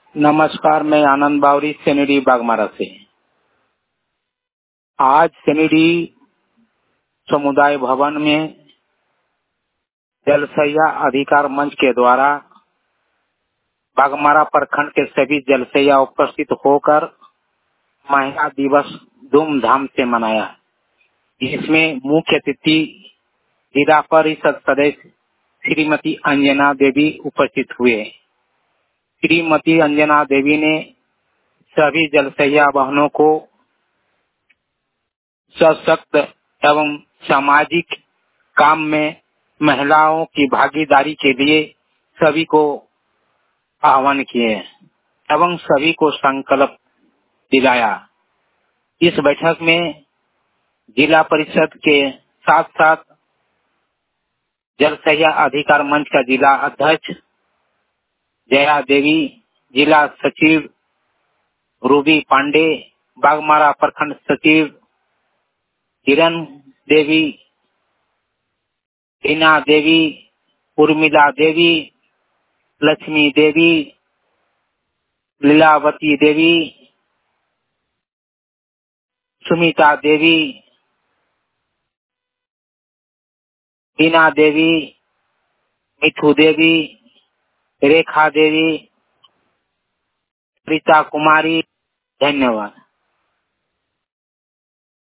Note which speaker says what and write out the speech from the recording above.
Speaker 1: नमस्कार, मैं आनंद बावरी सेनेडी बागमारा से। आज सेनेडी समुदाय भवन में जलसैया अधिकार मंच के द्वारा बागमारा प्रखंड के सभी जलसैया उपस्थित होकर महिला दिवस धूमधाम से मनाया। इसमें मुख्य अतिथि जिला परिषद सदस्य श्रीमती अंजना देवी उपस्थित हुए। श्रीमती अंजना देवी ने सभी जलसैया बहनों को सशक्त एवं सामाजिक काम में महिलाओं की भागीदारी के लिए सभी को आह्वान किए एवं सभी को संकल्प दिलाया। इस बैठक में जिला परिषद के साथ साथ जलसैया अधिकार मंच का जिला अध्यक्ष जया देवी, जिला सचिव रूबी पांडे, बागमारा प्रखंड सचिव किरण देवी, हीना देवी, उर्मिला देवी, लक्ष्मी देवी, लीलावती देवी, सुमिता देवी, हीना देवी, मिठू देवी, रेखा देवी, रीता कुमारी। धन्यवाद।